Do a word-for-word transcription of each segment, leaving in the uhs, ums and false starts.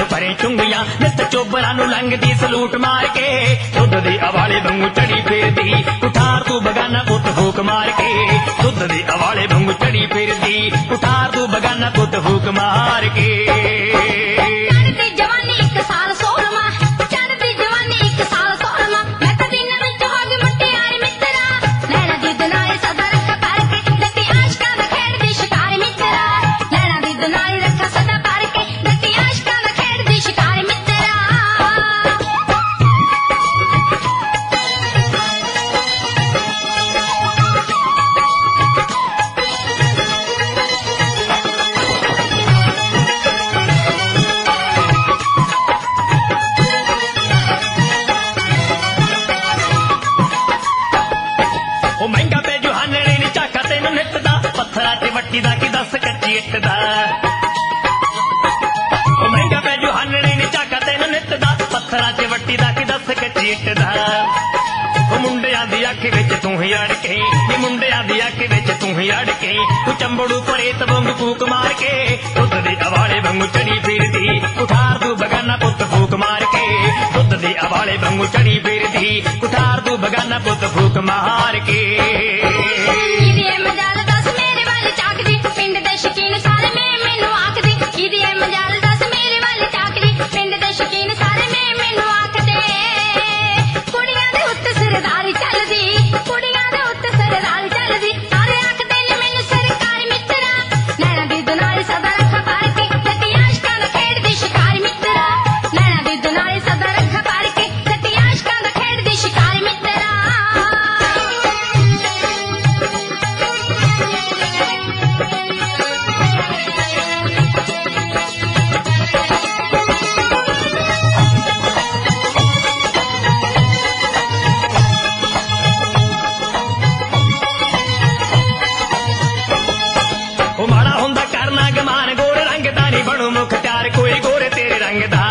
भरे चुंगियां नित चोबरां नूं लंघदी सलूट मार के दुध दे अवाले वांगू चढ़ी फिरदी कुठार तू बगाना पुत फूक मार के दुध दे अवाले वांगू चढ़ी फिरदी कुठार तू बगाना पुत फूक मार के चढ़दी जवानी एक साल सोलवा चढ़दी जवानी एक साल सोलवा मैं तो दिन विच हो गई मुटियार मित्रा नैना दुध नाल सदा रखा पार के दती आशकां दा खेडदी शिकार मित्रा नैना दुध नाल रखा सदा पार के दती आशकां दा खेडदी शिकार मित्रा वट्टी दा की दस कच्ची इट दा महंगा पै जो हानने ने झाका तेन नित दा पत्थरां च वट्टी दा की दस कच्ची इट दा मुंडियां दी अख विच तू ही अड़ के मुंडियां दी अख विच तू ही अड़ के तू चंबड़ू परेत वांगू फूक मार के दुध दे अवाले वांगू चढ़ी फिरदी कुठार तू बगाना पुत फूक मार के दुध दे अवाले वांगू चढ़ी फिरदी कुठार तू बगाना पुत फूक मार के पिंड दे शकीन सारे में मैनू आखदे किदी ऐ मजाल दस मेरे वाले चाकरी पिंड दे शकीन सारे में मैनू आखदे कुड़ियां दे उत्ते सरदारी चलदी कुड़ियां दे उत्ते सरदारी चलदी सारे आखदे ने मैनू सरकार मित्रा नैना दुध नाल सदा रखा पार के दती आशकां दा खेडदी शिकार मित्रा नैना दुध नाल सदा रखा पार के दती आशकां दा खेडदी शिकार मित्रा मुख्तार कोई गोरे तेरे रंग दा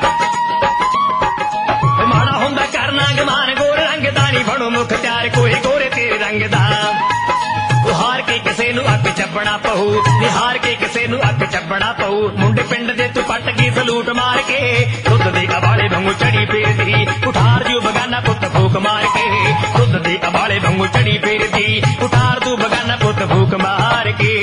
माड़ा हुंदा करना गमान गोरे रंग दा नी बनू मुख्तार कोई गोरे तेरे रंग दा हार के किसे नू अग चबना पहू निहार के किसे नू अग चबना पहू मुंडे पिंड दे तू पट गई सलूट मार के दुध दे अवाले वांगू चढ़ी फिरदी कुठार जू बगाना पुत फूक मार के दुध दे अवाले वांगू चढ़ी फिरदी कुठार तू बगाना पुत फूक मार के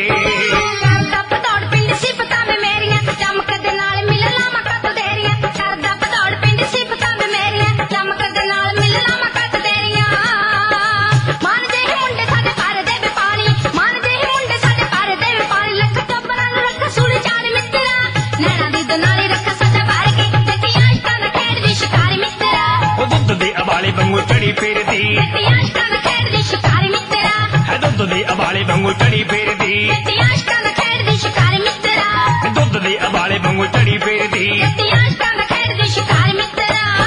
वांगू चढ़ी फिरदी दती आशकां दा खेडदी शिकार मित्रा है दुध दे अवाले वांगू चढ़ी फिरदी दती आशकां दा खेडदी शिकार मित्रा दुध दे अवाले वांगू चढ़ी फिरदी दती आशकां दा खेडदी शिकार मित्रा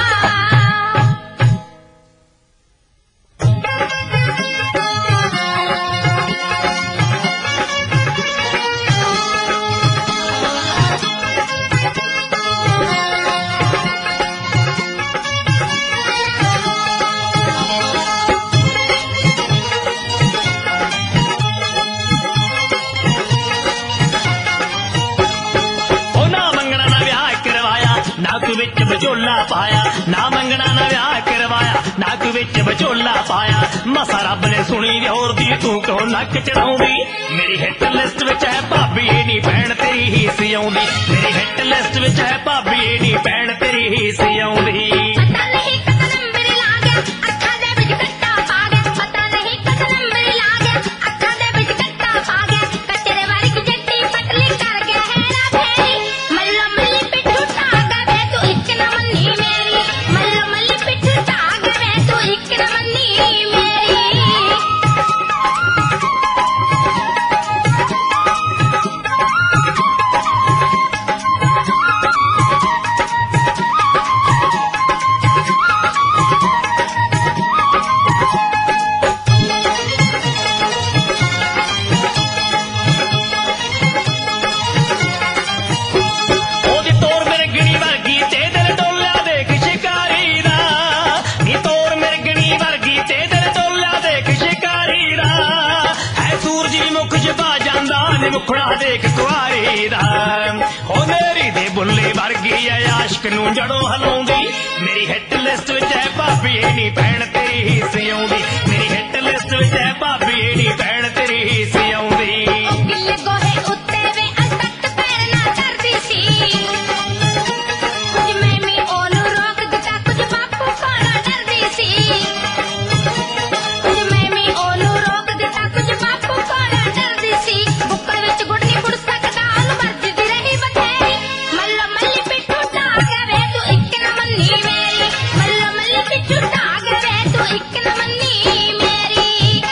विच बचोला पाया ना मंगना ना व्याह करवाया नक विच बचोला पाया मसा रब ने सुनी और दी तू क्यों नक चढ़ाउंदी मेरी हिट लिस्ट विच है भाभी ए नी भैन तेरी ही सी आउंदी मेरी हिट लिस्ट विच है भाभी ए नी भैन तेरी ही सी आउंदी पता नहीं कत नंबर ला गया अखां दे विच कट्टा पा गया पता नहीं कत नंबर ला गया अखां दे विच कट्टा पा गया कचरे वाली की जट्टी पटली कर गया हेरा फेरी मल्लो मल्ली पिट्ठू टाग वे तू इक न मन्नी मेरी मल्लो मल्ली पिट्ठू टाग वे तू इक न मन्नी मेरी ਮੁਖੜਾ ਦੇਖ ਕੁਆਰੀ ਦਾ ਹੋ ਮੇਰੀ ਦੇ ਬੁੱਲੇ ਵਰਗੀ ਐ ਆਸ਼ਕ ਨੂੰ ਜੜੋਂ ਹਲਾਉਂਦੀ ਮੇਰੀ ਹਿੱਟ ਲਿਸਟ ਵਿੱਚ ਐ ਭਾਬੀ ਇਹ ਨਹੀਂ ਭੈਣ ਤੇਰੀ ਹੀ ਸਿਆਉਂਦੀ ਮੇਰੀ ਹਿੱਟ ਲਿਸਟ ਵਿੱਚ ਐ ਭਾਬੀ ਇਹ ਨਹੀਂ ਭੈਣ ਤੇਰੀ ਹੀ ਸਿਆਉਂਦੀ ਗਿੱਲੇ ਗੋਹੇ ਉੱਤੇ ਵੇ ਅਟਕ ਪੈਰ ਨਾ ਕਰਦੀ ਸੀ ਕੁਝ ਮੈਂ ਵੀ ਉਹਨੂੰ ਰੋਕ ਦਿੱਤਾ ਕੁਝ ਬਾਪੂ ਕੋਲੋਂ ਡਰਦੀ ਸੀ ਕੁਝ ਮੈਂ ਵੀ ਉਹਨੂੰ ਰੋਕ ਦਿੱਤਾ ਕੁਝ ਬਾਪੂ ਕੋਲੋਂ ਡਰਦੀ ਸੀ ਬੁੱਕਲ ਵਿੱਚ ਗੁੜ ਨਹੀਂ ਪੁੜ ਸਕਦਾ ਉਹਨੂੰ ਵਰਜਦੀ ਰਹੀ ਬਥੇਰੀ ਮੱਲੋ ਮੱਲੀ ਪਿੱਠੂ ਢਾਗ ਵੇ ਤੂੰ ਇੱਕ ਨਾ ਮੰਨੀ ਮੇਰੀ ਮੱਲੋ ਮੱਲੀ ਪਿੱਠੂ ਢਾਗ ਵੇ ਤੂੰ ਇੱਕ ਨਾ ਮੰਨੀ ਮੇਰੀ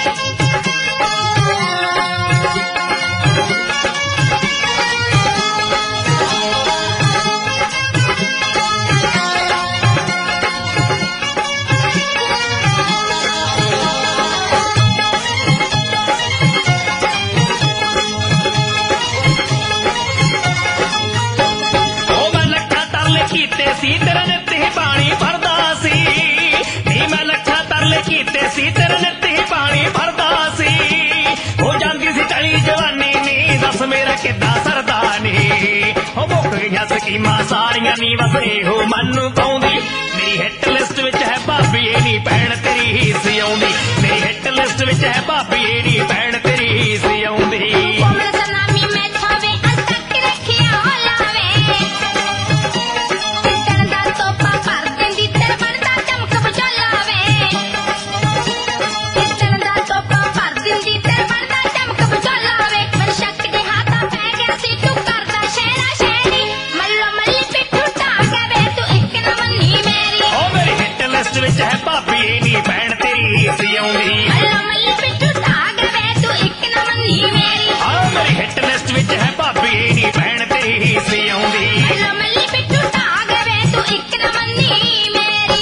ਉਹ ਮੈਂ ਲੱਖਾਂ ਤਰਲੇ ਕੀਤੇ ਸੀ ਤੇਰੇ ਨਿੱਤ ਹੀ ਪਾਣੀ ਭਰਦਾ ਸੀ ਨੀ ਮੈਂ ਲੱਖਾਂ ਤਰਲੇ ਕੀਤੇ ਸੀ ਤੇਰੇ ਨਿੱਤ ਹੀ ਪਾਣੀ ਭਰਦਾ ਸੀ ਹੋ ਜਾਂਦੀ ਸੀ ਟਲੀ ਜਵਾਨੀ ਨੀ ਦੱਸ ਮੇਰਾ ਕਿੱਦਾਂ ਸਰਦਾ ਨੀ ਹੋ ਮੁੱਕ ਗਈਆਂ ਸਕੀਮਾਂ ਸਾਰੀਆਂ ਨੀ ਬਸ ਇਹੋ ਮਨ ਨੂੰ ਪਾਉਂਦੀ ਮੇਰੀ ਹਿੱਟ ਲਿਸਟ ਵਿੱਚ ਹੈ ਭਾਬੀ ਇਹ ਨਹੀਂ ਭੈਣ ਤੇਰੀ ਹੀ ਸਿਆਉਂਦੀ ਮੇਰੀ ਹਿੱਟ ਲਿਸਟ ਵਿੱਚ ਹੈ ਭਾਬੀ ਇਹ ਨਹੀਂ ਭੈਣ ਤੇਰੀ ਹੀ ਸਿਆਉਂਦੀ ਕੋਮਲ ਸਨਾਮੀ ਮੈਥੋਂ ਵੇ ਅਟਕ ਰੱਖਿਆ ਲਾਵੇ ਟਿੱਟਣ ਦਾ ਤੋਪਾ ਭਰ ਦਿੰਦੀ ਤੇਰੇ ਬਣਦਾ ਚਮਕ ਬਚੋਲਾ ਵੇ ਟਿੱਟਣ ਦਾ ਤੋਪਾ ਭਰ ਦਿੰਦੀ ਤੇਰੇ ਬਣਦਾ ਚਮਕ ਬਚੋਲਾ ਵੇ ਮੇਰੇ ਸ਼ੱਕ ਦੇ ਹੱਥਾਂ ਪੈ ਗਿਆ ਸੀ ਤੂੰ ਕਰਦਾ ਸ਼ਹਿਰਾ ਸ਼ਹਿਰੀ ਮੱਲੋ ਮੱਲੀ ਪਿੱਠੂ ਢਾਗ ਵੇ ਤੂੰ ਇੱਕ ਨਾ ਮੰਨੀ ਮੇਰੀ ਉਹ ਮੇਰੀ ਹਿੱਟ ਲਿਸਟ ਵਿੱਚ ਹੈ ਭਾਬੀ ਇਹ ਨਹੀਂ ਭੈਣ ਤੇਰੀ ਸਿਆਉਂਦੀ ਮੱਲੋ ਮੱਲੀ ਪਿੱਠੂ ਢਾਗ ਵੇ ਤੂੰ ਇੱਕ ਨਾ ਮੰਨੀ ਮੇਰੀ ਆ ਮੇਰੀ ਹਿੱਟ ਲਿਸਟ ਵਿੱਚ ਹੈ ਭਾਬੀ ਇਹ ਨਹੀਂ ਭੈਣ ਤੇਰੀ ਸਿਆਉਂਦੀ ਮੱਲੋ ਮੱਲੀ ਪਿੱਠੂ ਢਾਗ ਵੇ ਤੂੰ ਇੱਕ ਨਾ ਮੰਨੀ ਮੇਰੀ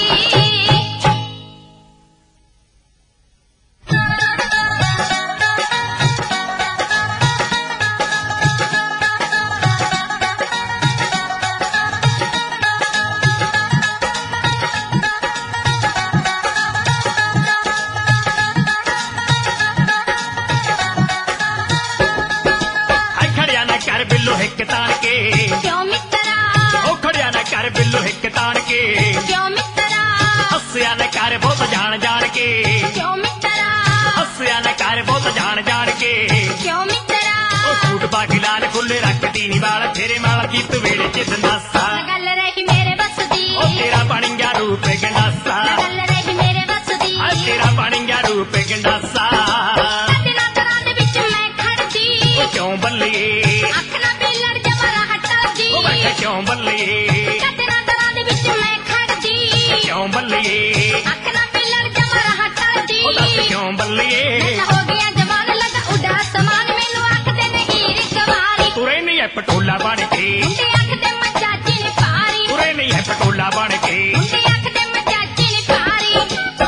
ਆਈ ਖੜਿਆ ਨਾ ਕਰ ਬਿੱਲੋ ਹਿੱਕ ਤਾਣ ਕੇ ਕਿਉਂ ਮਿੱਤਰਾ ਉਹ ਖੜਿਆ ਨਾ ਕਰ ਬਿੱਲੋ ਹਿੱਕ ਤਾਣ ਕੇ ਕਿਉਂ ਮਿੱਤਰਾ ਹੱਸਿਆ ਨਾ ਕਰ ਬਹੁਤ ਜਾਣ ਜਾਣ ਕੇ ਕਿਉਂ ਮਿੱਤਰਾ ਹੱਸਿਆ ਨਾ ਕਰ ਬਹੁਤ ਜਾਣ ਜਾਣ ਕੇ ਕਿਉਂ ਮਿੱਤਰਾ ਉਹ ਸੂਟ ਪਾ ਕੇ ਲਾਲ ਖੁੱਲੇ ਰੱਖਦੀ ਨੀ ਵਾਲ ਤੇਰੇ ਮਾਲ ਕੀ ਤੂੰ ਵੇਲੇ ਚ ਦੰਦਾਸਾ ਨਾ ਗੱਲ ਰਹੀ ਮੇਰੇ ਵੱਸ ਦੀ ਉਹ ਤੇਰਾ ਬਣ ਗਿਆ ਰੂਪ ਗੰਡਾਸਾ ਨਾ ਗੱਲ ਰਹੀ ਮੇਰੇ ਵੱਸ ਦੀ ਆ ਤੇਰਾ ਬਣ ਗਿਆ ਰੂਪ ਗੰਡਾਸਾ ਕਦੇ ਨਾ ਤਰਾਂ ਦੇ ਵਿੱਚ ਮੈਂ ਖੜਦੀ ਉਹ ਕਿਉਂ ਬੱਲੀਏ ਅੱਖ ਨਾ ਪੀਲੜ ਜਮਰਾ ਹਟਦੀ ਉਹ ਮੈਂ ਕਿਹਾ ਕਿਉਂ ਬੱਲੀਏ ਕਦੇ ਨਾ ਤਰਾਂ ਦੇ ਵਿੱਚ ਮੈਂ ਖੜਦੀ ਕਿਉਂ ਬੱਲੀਏ ਅੱਖ ਨਾ ਪੀਲੜ ਜਮਰਾ ਹਟਦੀ ਉਹ ਦੱਸ ਕਿਉਂ ਬੱਲੀਏ ਨਸ਼ਾ ਹੋ ਗਿਆ ਜਵਾਨ ਲੱਗਾ ਉੱਡਾ ਸਮਾਨ ਮੈਨੂੰ ਆਖਦੇ ਨਹੀਂ ਰਿਕਵਾਰੀ ਤੂੰ ਰਹਿਨੀ ਐ ਪਟੋਲਾ ਬਣ ਕੇ ਮੁੰਡੇ ਆਖਦੇ ਮਜਾਜੀ ਨੀ ਪਾਰੀ ਤੂੰ ਰਹਿਨੀ ਐ ਪਟੋਲਾ ਬਣ ਕੇ ਮੁੰਡੇ ਆਖਦੇ ਮਜਾਜੀ ਨੀ ਪਾਰੀ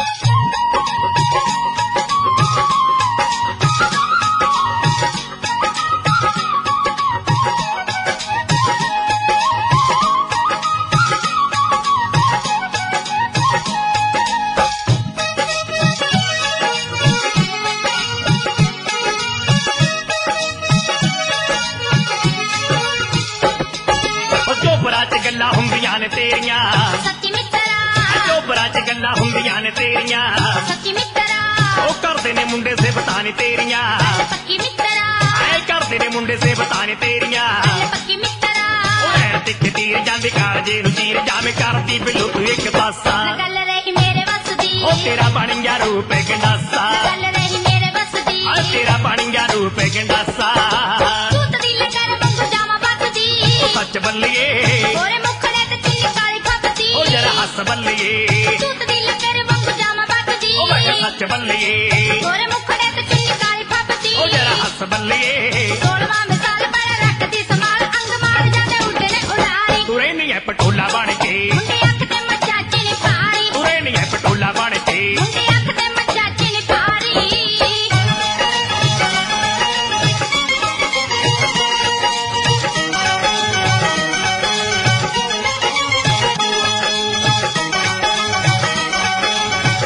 ਉਹ ਚੋਬਰਾ ਚ ਗੱਲਾਂ ਹੁੰਦੀਆਂ ਨੇ ਤੇਰੀਆਂ ਸੱਚੀ ਮਿੱਤਰਾ ਚੋਬਰਾ ਚ ਗੱਲਾਂ ਹੁੰਦੀਆਂ ਨੇ ਤੇਰੀਆਂ ਸੱਚੀ ਮਿੱਤਰਾ ਉਹ ਕਰਦੇ ਨੇ ਮੁੰਡੇ ਸੇ ਬਤਾਨੇ ਤੇਰੀਆਂ ਪੱਕੀ ਮਿੱਤਰਾ ਐ ਕਰਦੇ ਨੇ ਮੁੰਡੇ ਸੇ ਬਤਾਨੇ ਤੇਰੀਆਂ ਪੱਕੀ ਮਿੱਤਰਾ ਉਹ ਐ ਤਿੱਖ ਤੀਰ ਜਾਂਦੇ ਕਾਲਜੇ ਨੂੰ ਚੀਰ ਜਾਵੇਂ ਕਰਦੀ ਬਿੱਲੂ ਤੂੰ ਇੱਕ ਪਾਸਾ ਨਾ ਗੱਲ ਰਹੀ ਮੇਰੇ ਵੱਸ ਦੀ ਉਹ ਤੇਰਾ ਬਣ ਗਿਆ ਰੂਪ ਗੰਡਾਸਾ ਨਾ ਗੱਲ ਰਹੀ ਮੇਰੇ ਵੱਸ ਦੀ ਆ ਤੇਰਾ ਬਣ ਗਿਆ ਰੂਪ ਗੰਡਾਸਾ ਤੂਤ ਦੀ ਲਗਰ ਵਾਂਗੂ ਜਾਵਾਂ ਬੱਕਦੀ ਉਹ ਸੱਚ ਬੱਲੀਏ ਗੋਰੇ ਮੁਖੜੇ ਤੇ ਚਿੰਨੀ ਕਾਲੀ ਖੱਪਦੀ ਉਹ ਜਰਾ ਹੱਸ ਬੱਲੀਏ ਤੂਤ ਦੀ ਲਗਰ ਵਾਂਗੂ ਜਾਵਾਂ ਬੱਕਦੀ ਉਹ ਮੈਂ ਕਿਹਾ ਸੱਚ ਬੱਲੀਏ ਗੋਰੇ ਮੁਖੜੇ ਤੇ ਚਿੰਨੀ ਕਾਲੀ ਖੱਪਦੀ ਉਹ ਜਰਾ ਹੱਸ ਬੱਲੀਏ ਸੋਲਵਾਂ ਮਿਸਾਲ ਪਰ ਰੱਖਦੀ ਸਮਾਲ ਅੰਗ ਮਾਰ ਜਾਂਦੇ ਉੱਡੇ ਨੇ ਉਡਾਰੀ ਤੂੰ ਰਹਿਨੀ ਐ ਪਟੋਲਾ ਬਣ ਕੇ ਮੁੰਡੇ ਅੱਖ ਤੇ ਮਜਾਜੀ ਨੀ ਪਾਰੀ ਤੂੰ ਰਹਿਨੀ ਐ ਪਟੋਲਾ ਬਣ ਕੇ ਮੁੰਡੇ ਅੱਖ ਤੇ ਮਜਾਜੀ ਨੀ ਪਾਰੀ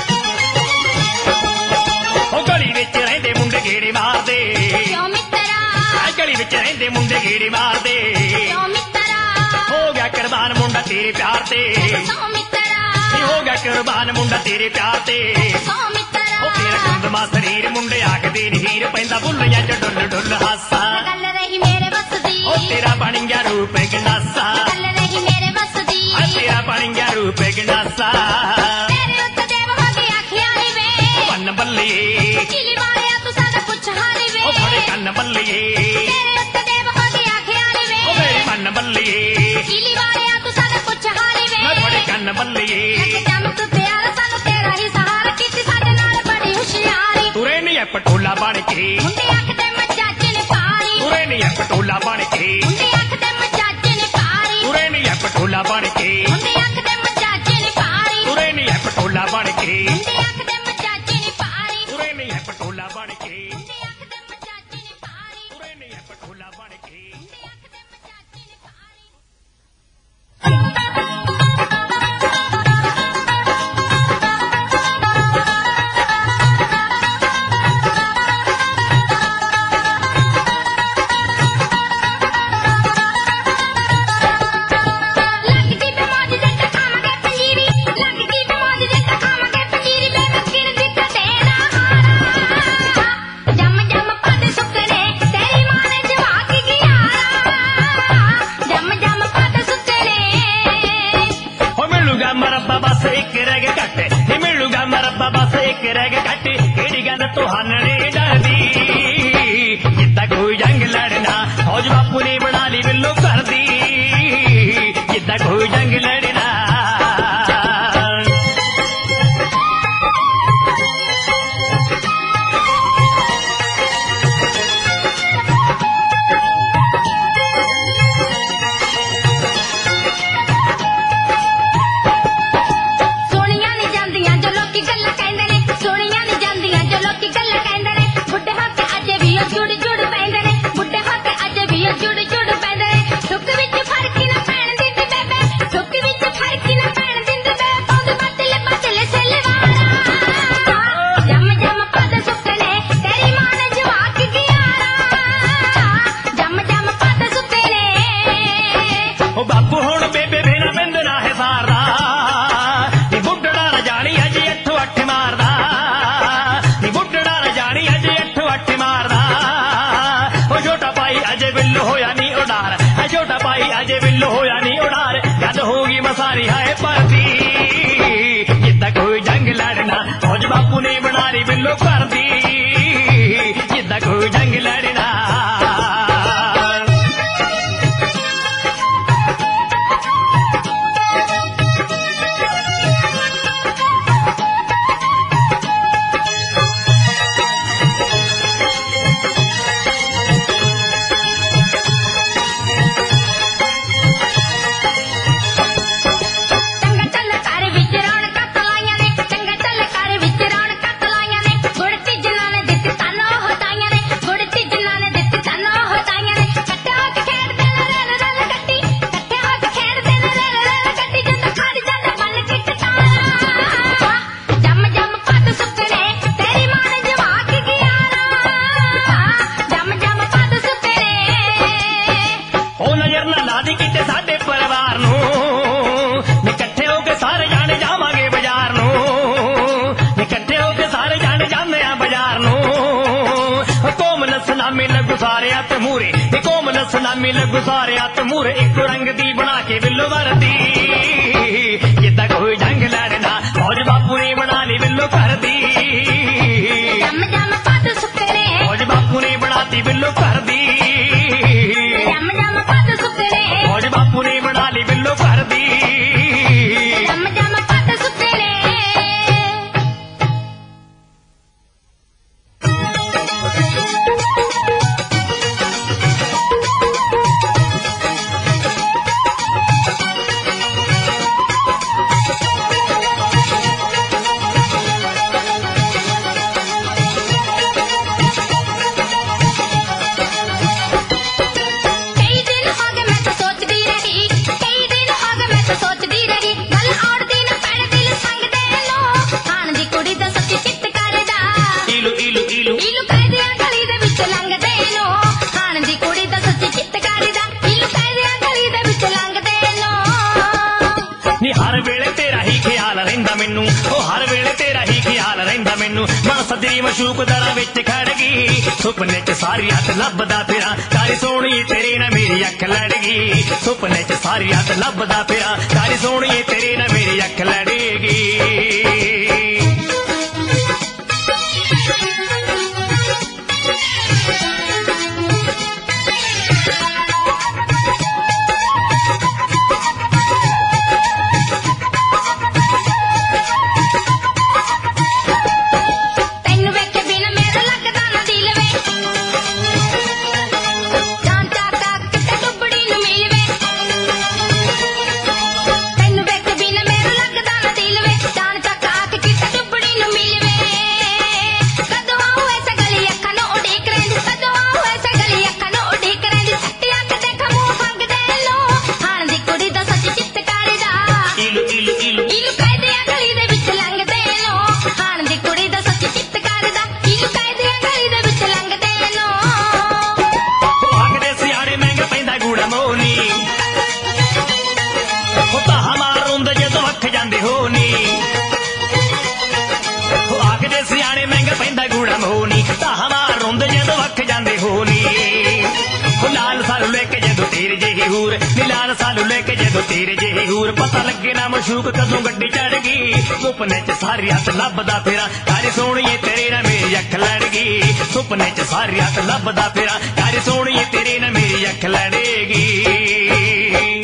ਉਹ ਗਲੀ ਵਿੱਚ ਰਹਿੰਦੇ ਮੁੰਡੇ ਗੇੜੇ ਮਾਰਦੇ ਕਿਉਂ ਮਿੱਤਰਾ ਵਿੱਚ ਰਹਿੰਦੇ ਮੁੰਡੇ ਗੇੜੇ ਮਾਰਦੇ ਸੋ ਮਿੱਤਰਾ ਹੋ ਗਿਆ ਕੁਰਬਾਨ ਮੁੰਡਾ ਤੇਰੇ ਪਿਆਰ ਤੇ ਸੋ ਮਿੱਤਰਾ ਹੋ ਗਿਆ ਕੁਰਬਾਨ ਮੁੰਡਾ ਤੇਰੇ ਪਿਆਰ ਤੇ ਸੋ ਮਿੱਤਰਾ ਉਹ ਤੇਰਾ ਗੁੰਦਮਾ ਸਰੀਰ ਮੁੰਡੇ ਆਖਦੇ ਨੀ ਹੀਰ ਪੈਂਦਾ ਬੁੱਲੀਆਂ ਚ ਡੁੱਲ ਡੁੱਲ ਹਾਸਾ ਗੱਲ ਰਹੀ ਮੇਰੇ ਵੱਸ ਦੀ ਉਹ ਤੇਰਾ ਬਣ ਗਿਆ ਰੂਪ ਗੰਡਾਸਾ ਗੱਲ ਰਹੀ ਮੇਰੇ ਵੱਸ ਦੀ ਆ ਤੇਰਾ ਬਣ ਗਿਆ ਰੂਪ ਗੰਡਾਸਾ ਤੇਰੇ ਉੱਤੇ ਦੇਵ ਹੋ ਕੇ ਆਖਿਆ ਨੀ ਵੇ ਬੰਨ ਬੱਲੀਏ ਕਿਲੀ ਵਾਲਿਆ ਤੂੰ ਸਾਡਾ ਪੁੱਛ ਹਾਰੀ ਵੇ ਉਹ ਫੜੇ ਕੰਨ ਬੱਲੀਏ ਤੇਰੇ ਉੱਤੇ ਦੇਵ ਹੋ ਕੇ ਆਖਿਆ ਨੀ ਵੇ ਉਹ ਮੇਰੀ ਮੰਨ ਬੱਲੀਏ ਕਿਲੀ ਵਾਲਿਆ ਤੂੰ ਸਾਡਾ ਪੁੱਛ ਹਾਰੀ ਵੇ ਮੈਂ ਫੜੇ ਕੰਨ ਬੱਲੀਏ ਜਮ ਤੂੰ ਪਿਆਰ ਸਾਨੂੰ ਤੇਰਾ ਹੀ ਸਹਾਰਾ ਕੀਤੀ ਸਾਡੇ ਨਾਲ ਬੜੀ ਹੁਸ਼ਿਆਰੀ ਤੁਰੇ ਨੀ ਐ ਪਟੋਲਾ ਬਣ ਕੇ ਮੁੰਡੇ ਆਖਦੇ ਮੱਜਾਜ ਨੇ ਪਾਰੀ ਤੁਰੇ ਨੀ ਐ ਪਟੋਲਾ ਬਣ ਕੇ ਮੁੰਡੇ ਆਖਦੇ ਮੱਜਾਜ ਨੇ ਪਾਰੀ ਤੁਰੇ ਨੀ ਐ ਪਟੋਲਾ ਬਣ ਕੇ ਮੁੰਡੇ ਆਖਦੇ ਮੱਜਾਜ ਨੇ ਪਾਰੀ ਤੁਰੇ ਨੀ ਐ ਪਟੋਲਾ ਬਣ ਕੇ ਮੁੰਡੇ ਆਖਦੇ ਮੱਜਾਜ ਨੇ ਪਾਰੀ ਤੁਰੇ ਨੀ ਐ ਪਟੋਲਾ ਬਣ ਕੇ ਮੁੰਡੇ ਆਖਦੇ ਮੱਜਾਜ ਨੇ ਪਾਰੀ ਤੁਰੇ ਨੀ ਐ ਪਟੋਲਾ ਬਣ ਕੇ ਮੁੰਡੇ ਆਖਦੇ ਮੱਜਾਜ ਨੇ ਪਾਰੀ ਲੱਗਦੀ ਬਿਮਾਰੀ ਦੇ ਤਾਂ ਖਾਵਾਂਗੇ ਪੰਜੀਰੀ ਲੱਗਦੀ ਬਿਮਾਰੀ ਦੇ ਤਾਂ ਖਾਵਾਂਗੇ ਪੰਜੀਰੀ ਬੇ ਮੱਕੀਰ ਦੀ ਕਟੇਰਾ ਹਾਰਾ ਜੰਮ ਜੰਮ ਪੱਦ ਸੁੱਕਣੇ ਤੇਰੀ ਮਾਂ ਨੇ ਜਵਾ ਕੇ ਗਿਆਰਾ ਜੰਮ ਜੰਮ ਪੱਦ ਸੁੱਕਣੇ ਹੋ ਮਿਲੂਗਾ ਮਰੱਬਾ ਬਸ ਇੱਕ ਰਹਿ ਗਿਆ ਘੱਟ ਨੀ ਮਿਲੂਗਾ ਮਰੱਬਾ ਬਸ ਇੱਕ ਰਹਿ ਗਿਆ ਘੱਟ ਕਿਹੜੀ ਗੱਲ ਤੁਹਾਨਣੇ ਡਰਦੀ ਜਿੱਦਾਂ ਕੋਈ ਜੰਗ ਲੜਨਾ ਫੌਜ ਬਾਪੂ ਨੇ ਬਣਾ ਲਈ ਬਿੱਲੋ ਕਰਦੀ ਜਿੱਦਾਂ ਕੋਈ ਜੰਗ ਲੜਨਾ ਸੋਹਣੀਆਂ ਨੀ ਜਾਂਦੀਆਂ ਜੋ ਲੋਕੀ ਗੱਲਾਂ ਕਹਿੰਦੇ ਨੇ ਸੋਹਣੀਆਂ ਨੀ ਜਾਂਦੀਆਂ ਜੋ ਲੋਕੀ ਗੱਲਾਂ ਕਹਿੰਦੇ ਨੇ ਬੁੱਢੇ ਹੱਥ ਅਜੇ ਵੀ ਉਹ ਜੁੜ ਜੁੜ ਪੈਂਦੇ ਨੇ ਬੁੱਢੇ ਹੱਥ ਅਜੇ ਵੀ ਉਹ ਜੁੜ ਜੁੜ ਪੈਂਦੇ ਨੇ ਸੁੱਕ ਵਿੱਚ ਫਰਕ ਨਾ ਪੈਣ ਦਿੰਦੀ ਬੇਬੇ ਸੁੱਕ ਵਿੱਚ ਫਰਕ ਨਾ ਪੈਣ ਦਿੰਦੀ ਬੇਬੇ ਪੌਂਦ ਬਦਲੇ ਬਦਲੇ ਸਲਵਾਰਾ ਜੰਮ ਜੰਮ ਪੱਦ ਸੁੱਕਣੇ ਤੇਰੀ ਮਾਂ ਨੇ ਜਵਾਕ ਗਿਆਰਾ ਜੰਮ ਜੰਮ ਪੱਦ ਸੁੱਕਣੇ ਉਹ ਬਾਪੂ ਹੁਣ ਬੇਬੇ ਬਿਨਾ ਬਿੰਦਨਾ ਹੈ ਸਾਰਦਾ ਨੀ ਬੁੱਢੜਾ ਨਾ ਜਾਣੀ ਅਜੇ ਅੱਠੋ ਅੱਠ ਮਾਰਦਾ ਨੀ ਬੁੱਢੜਾ ਨਾ ਜਾਣੀ ਅਜੇ ਅੱਠੋ ਅੱਠ ਮਾਰਦਾ ਉਹ ਛੋਟਾ ਭਾਈ ਅਜੇ ਬਿੱਲ ਹੋਇਆ ਨੀ ਉਡਾਰ ਆ ਛੋਟਾ ਭਾਈ ਅਜੇ ਬਿੱਲ ਹੋਇਆ ਨੀ ਉਡਾਰ ਜਦ ਹੋਗੀ ਮਸਾਰੀ ਹਾਏ ਭਰਤੀ ਜਿੱਦਾਂ ਕੋਈ ਜੰਗ ਲੜਨਾ ਫੌਜ ਬਾਪੂ ਨੇ ਬਣਾ ਲਈ ਬਿੱਲੋ ਕਰਦੀ ਜਿੱਦਾਂ ਕੋਈ ਜੰਗ ਲੜਨਾ ਚੰਗਾ ਚੱਲ ਘਰ ਵਿੱਚ ਰੌਣਕਾਂ ਤਲਾਈਆਂ ਨੇ ਚੰਗਾ ਚੱਲ ਘਰ ਵਿੱਚ ਰੌਣਕਾਂ ਤਲਾਈਆਂ ਨੇ ਗੁੜਤੀ ਜਿਨ੍ਹਾਂ ਨੇ ਦਿੱਤੀ ਸਾਨੂੰ ਹਟਾਈਆਂ ਨੇ ਗੁੜਤੀ ਜਿਨ੍ਹਾਂ ਨੇ ਦਿੱਤੀ ਸਾਨੂੰ ਹਟਾਈਆਂ ਨੇ ਇਕੱਠੇ ਹੋ ਕੇ ਖੇਡਦੇ ਨੇ ਰਲ ਰਲ ਗੱਟੀ ਇਕੱਠੇ ਹੋ ਕੇ ਖੇਡਦੇ ਨੇ ਰਲ ਰਲ ਗੱਟੀ ਜਦੋਂ ਖੜ ਜਾਂਦਾ ਬਣ ਕੇ ਕਟਾਰਾ ਜੰਮ ਜੰਮ ਪੱਦ ਸੁੱਕਣੇ ਤੇਰੀ ਮਾਂ ਨੇ ਜਵਾਕ ਗਿਆਰਾ ਜੰਮ ਜੰਮ ਪੱਦ ਸੁੱਕਣੇ ਉਹ ਨਜ਼ਰ ਨਾ ਲਾ ਦੀ ਕਿਤੇ ਸਾਡੇ ਪਰਿਵਾਰ ਨੂੰ ਨੀ ਇਕੱਠੇ ਹੋ ਕੇ ਸਾਰੇ ਜਾਣੇ ਜਾਵਾਂਗੇ ਬਾਜ਼ਾਰ ਨੂੰ ਨੀ ਇਕੱਠੇ ਹੋ ਕੇ ਸਾਰੇ ਜਾਣੇ ਜਾਂਦੇ ਆ ਬਾਜ਼ਾਰ ਨੂੰ ਉਹ ਕੋਮਲ ਸਲਾਮੀ ਲੱਗੂ ਸਾਰੇ ਹੱਥ ਮੂਰੇ ਨੀ ਕੋਮਲ ਸਲਾਮੀ ਲੱਗੂ ਸਾਰੇ ਹੱਥ ਮੂਰੇ ਇੱਕ ਰੰਗ ਦੀ ਬਣਾ ਕੇ ਬਿੱਲੋ ਵਰਦੀ ਜਿੱਦਾਂ ਕੋਈ ਜੰਗ ਲੜਨਾ ਫੌਜ ਬਾਪੂ ਨੇ ਬਣਾ ਲਈ ਬਿੱਲੋ ਕਰਦੀ ਜੰਮ ਜੰਮ ਪੱਦ ਸੁੱਕਣੇ ਫੌਜ ਬਾਪੂ ਨੇ ਬਣਾਤੀ ਬਿੱਲੋ ਕਰਦੀ ਜੰਮ ਜੰਮ ਪੱਦ ਸੁੱਕਣੇ ਫੌਜ ਬਾਪੂ ਨੇ ਬਣਾ ਲਈ ਬਿੱਲੋ ਕਰਦੀ ਜੰਮ ਜੰਮ ਪੱਦ ਸੁੱਕਣੇ ਨੀ ਹਰ ਵੇਲੇ ਤੇਰਾ ਹੀ ਖਿਆਲ ਰਹਿੰਦਾ ਮੈਨੂੰ, ਉਹ ਹਰ ਵੇਲੇ ਤੇਰਾ ਹੀ ਖਿਆਲ ਰਹਿੰਦਾ ਮੈਨੂੰ। ਮਨ ਸੱਜਰੀ ਮਸ਼ੂਕ ਦਰਾਂ ਵਿੱਚ ਖੜ ਗਈ, ਸੁਪਨੇ ਚ ਸਾਰੀ ਰਾਤ ਲੱਭਦਾ ਫਿਰਾਂ ਕਾਲੀ ਸੋਹਣੀਏ ਤੇਰੇ ਨਾਲ ਮੇਰੀ ਅੱਖ ਲੜ ਗਈ। ਸੁਪਨੇ ਚ ਸਾਰੀ ਰਾਤ ਲੱਭਦਾ ਫਿਰਾਂ ਕਾਲੀ ਸੋਹਣੀਏ ਤੇਰੇ ਨਾਲ ਮੇਰੀ ਅੱਖ ਲੜ ਗਈ। ਲਾਲ ਸਾਲੂ ਲੈ ਕੇ ਜਦੋਂ ਤੇਰੇ ਜਿਹੀ ਹੂਰ ਪਤਾ ਲੱਗੇ ਨਾ ਮਸ਼ੂਕ ਕਦੋਂ ਗੱਡੀ ਚੜ ਗਈ। ਸੁਪਨੇ ਚ ਸਾਰੀ ਰਾਤ ਲੱਭਦਾ ਫਿਰਾਂ ਕਾਲੀ ਸੋਹਣੀਏ ਤੇਰੇ ਨਾਲ ਮੇਰੀ ਅੱਖ ਲੜ ਗਈ। ਸੁਪਨੇ ਚ ਸਾਰੀ ਰਾਤ ਲੱਭਦਾ ਫਿਰਾਂ ਕਾਲੀ ਸੋਹਣੀਏ ਤੇਰੇ ਨਾਲ ਮੇਰੀ ਅੱਖ ਲੜ ਗਈ।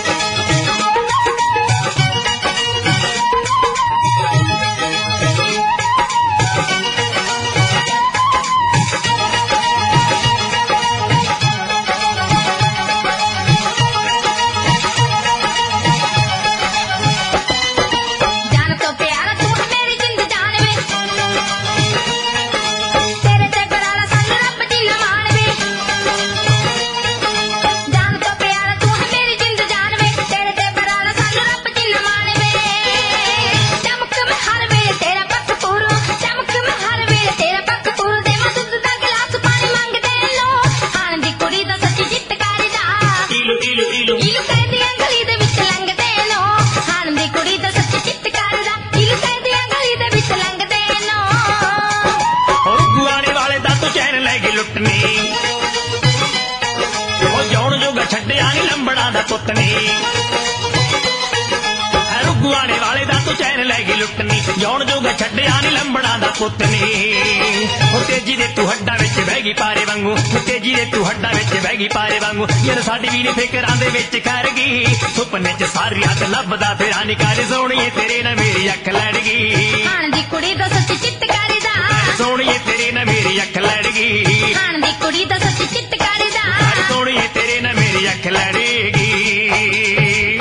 ਰੁਗਵਾਣੇ ਵਾਲੇ ਦਾ ਤੂੰ ਚੈਨ ਲੈ ਗਈ ਲੁੱਟਣੀ, ਜੌਣ ਜੋਗਾ ਛੱਡਿਆ ਨੀ ਲੰਬੜਾ ਦਾ ਪੁੱਤ ਨੀ। ਉਹ ਤੇਜੀ ਦੇ ਤੂੰ ਹੱਡਾਂ ਵਿੱਚ ਬਹਿ ਗਈ ਪਾਰੇ ਵਾਂਗੂ, ਤੇਜੀ ਦੇ ਤੂੰ ਹੱਡਾਂ ਵਿੱਚ ਬਹਿ ਗਈ ਪਾਰੇ ਵਾਂਗੂ। ਜਦ ਸਾਡੀ ਵੀ ਨੀ ਫਿਕਰਾਂ ਦੇ ਵਿੱਚ ਖੜ ਗਈ, ਸੁਪਨੇ ਚ ਸਾਰੀ ਰਾਤ ਲੱਭਦਾ ਫਿਰਾਂ ਨੀ ਕਾਲੀ ਸੋਹਣੀਏ ਤੇਰੇ ਨਾਲ ਮੇਰੀ ਅੱਖ ਲੜ ਗਈ। ਹਾਣ ਦੀ ਕੁੜੀ ਦਾ ਸੱਚੀ ਚਿੱਤ ਕਰਦਾ, ਸੋਹਣੀਏ ਤੇਰੇ ਨਾਲ ਮੇਰੀ ਅੱਖ ਲੜ ਗਈ। ਹਾਣ ਦੀ ਕੁੜੀ ਦਾ ਸੱਚੀ ਚਿੱਤ ਕਰਦਾ, ਸੋਹਣੀਏ ਤੇਰੇ ਨਾਲ ਮੇਰੀ ਅੱਖ ਲੜ ਗਈ।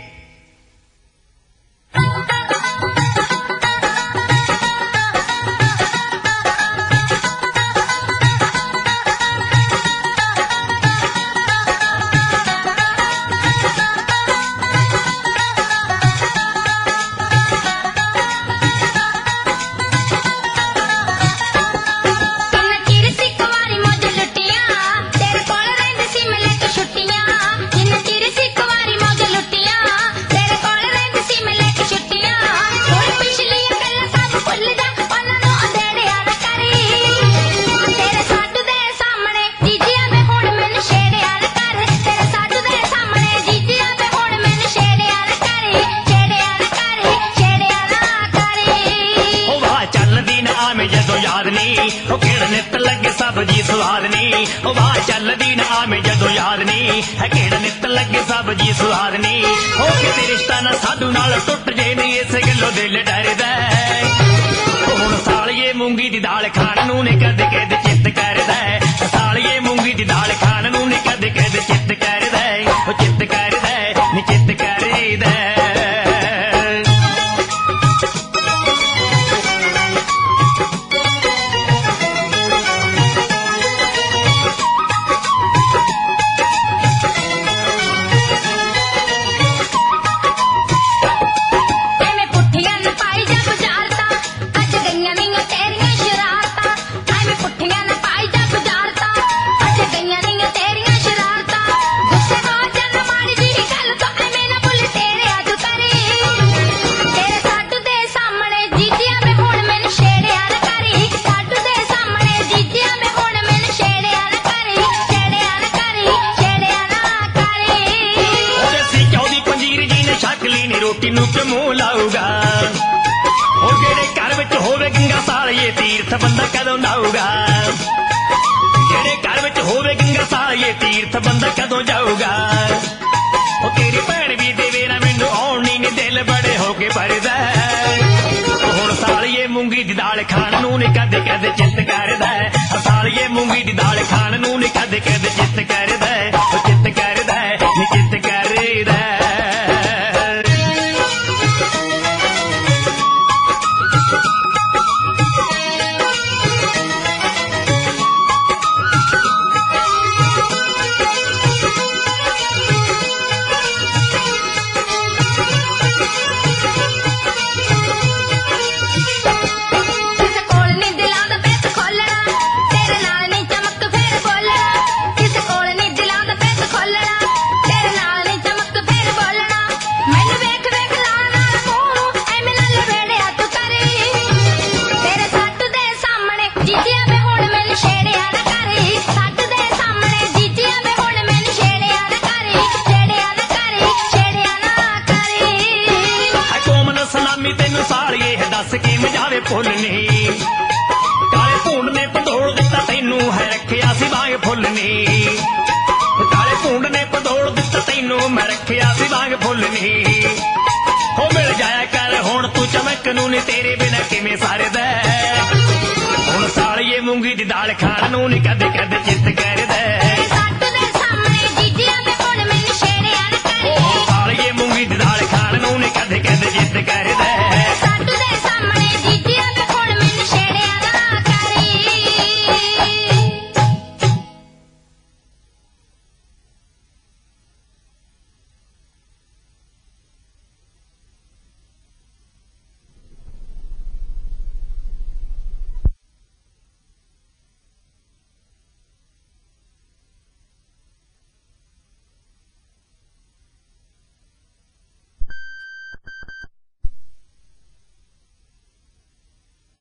ਉਹ ਕਿਹੜਾ ਨਿੱਤ ਲੱਗੇ ਸਭ ਜੀ ਸੁਹਾਦ ਨੀ, ਉਹ ਵਾਹ ਚੱਲਦੀ ਨਾ ਆਵੇਂ ਜਦੋਂ ਯਾਦ ਨੀ ਹੈ ਕਿਹੜਾ ਨਿੱਤ ਲੱਗੇ ਸਭ ਜੀ ਸੁਹਾਦ ਨੀ। ਹੋ ਕਿਤੇ ਰਿਸ਼ਤਾ ਨਾ ਸਾਧੂ ਨਾਲ ਟੁੱਟ ਜੇ ਨੀ ਇਸ ਗੱਲੋਂ ਦਿਲ ਡਰਦਾ। ਹੁਣ ਸਾਲੀਏ ਮੂੰਗੀ ਦੀ ਦਾਲ ਖਾਣ ਨੂੰ ਨੀ ਕਦੇ ਕਦੇ ਚਿੱਤ ਕਰਦਾ, ਸਾਲੀਏ ਮੂੰਗੀ ਦੀ ਦਾਲ ਖਾਣ ਨੂੰ ਨੀ ਕਦੇ ਕਦੇ ਚਿੱਤ ਕਰਦਾ। ਉਹ ਚਿੱਤ ਕਰਦਾ ਨੀ ਚਿੱਤ ਕਰਦਾ। ਪੁੱਠੀਆਂ ਰੋਟੀ ਨੂੰ ਕਿ ਮੂੰਹ ਲਾਊਗਾ ਉਹ ਜਿਹੜੇ ਘਰ ਵਿੱਚ ਹੋਵੇ ਗੰਗਾ ਸਾਲੀਏ ਤੀਰਥ ਬੰਦਾ ਕਦੋਂ ਲਾਊਗਾ ਜਿਹੜੇ ਘਰ ਵਿੱਚ ਹੋਵੇ ਗੰਗਾ ਸਾਲੀਏ ਤੀਰਥ ਬੰਦਾ ਕਦੋਂ ਜਾਊਗਾ ਉਹ ਤੇਰੀ ਭੈਣ ਵੀ ਦੇਵੇ ਨਾ ਮੈਨੂੰ ਆਉਣ ਨਹੀਂ ਦਿਲ ਬੜੇ ਹੋ ਕੇ ਭਰਦਾ ਹੁਣ ਸਾਲੀਏ ਮੂੰਗੀ ਦੀ ਦਾਲ ਖਾਣ ਨੂੰ ਨੀ ਕਦੇ ਕਦੇ ਚਿੱਤ ਕਰਦਾ ਸਾਲੀਏ ਮੂੰਗੀ ਦੀ ਦਾਲ ਖਾਣ ਨੂੰ ਨੀ ਕਦੇ ਕਦੇ ਚਿੱਤ ਕਰਦਾ ਉਹ ਚਿੱਤ ਕਰਦਾ ਨੀ ਚਿੱਤ ਕਰਦਾ ਫੁੱਲ ਨੀ ਕਾਲੇ ਭੂੰਡ ਨੇ ਪਧੋੜ ਦਿੱਤਾ ਤੈਨੂੰ ਹੈ ਰੱਖਿਆ ਸੀ ਵਾਂਗ ਫੁੱਲ ਨੀ ਕਾਲੇ ਭੂੰਡ ਨੇ ਪਧੋੜ ਦਿੱਤਾ ਤੈਨੂੰ ਮੈਂ ਰੱਖਿਆ ਸੀ ਵਾਂਗ ਫੁੱਲ ਨੀ ਹੋ ਮਿਲ ਜਾਇਆ ਕਰ ਹੁਣ ਤੂੰ ਚਮਕ ਨੂੰ ਨੀ ਤੇਰੇ ਬਿਨਾ ਕਿਵੇਂ ਸਰਦਾ ਹੁਣ ਸਾਲੀਏ ਮੂੰਗੀ ਦੀ ਦਾਲ ਖਾਣ ਨੂੰ ਨੀ ਕਦੇ ਕਦੇ ਚਿੱਤ ਕਰਦਾ